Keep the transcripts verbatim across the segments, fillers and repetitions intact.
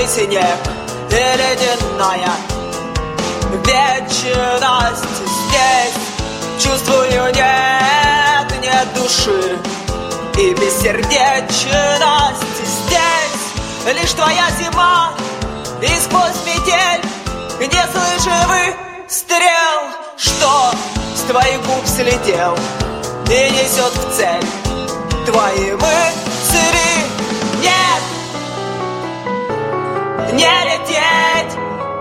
Холодный снег и ледяная вечность здесь. Чувствую, нет, нет души и бессердечность здесь. Лишь твоя зима и сквозь метель не слышу выстрел, что с твоих губ слетел и несет в цель твои мысли. Нет, не лететь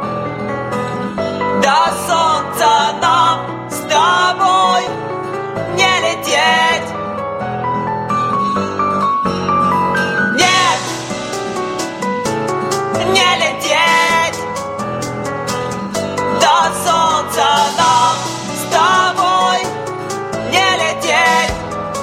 до солнца нам с тобой, не лететь. Нет, не лететь до солнца нам с тобой, не лететь.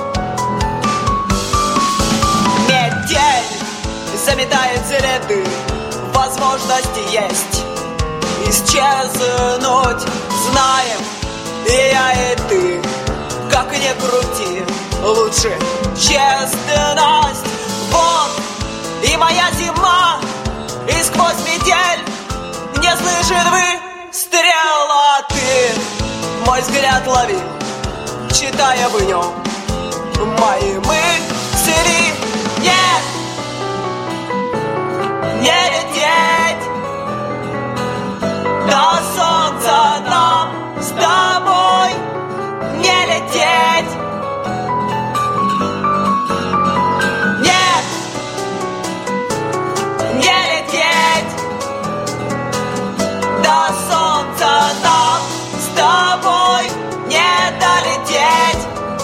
Метель заметает следы, возможности есть исчезнуть, знаем и я, и ты. Как ни крути, лучше честность. Вот и моя зима, и сквозь метель не слышит выстрела. Ты мой взгляд ловил, читая в нем мои мысли. Нет, не лететь до солнца нам с тобой, не лететь. Нет, не лететь до солнца нам с тобой, не долететь.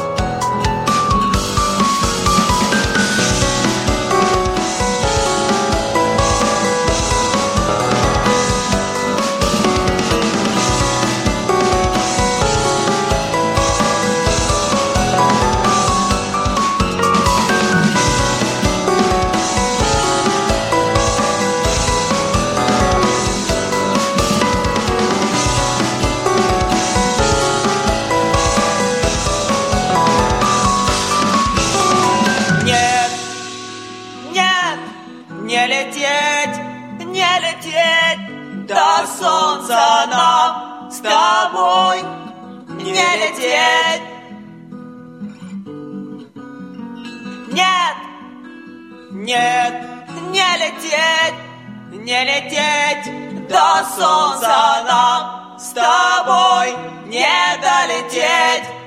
Не лететь, не лететь до солнца нам с тобой, не лететь. Нет, нет, не лететь, не лететь до солнца нам с тобой, не долететь.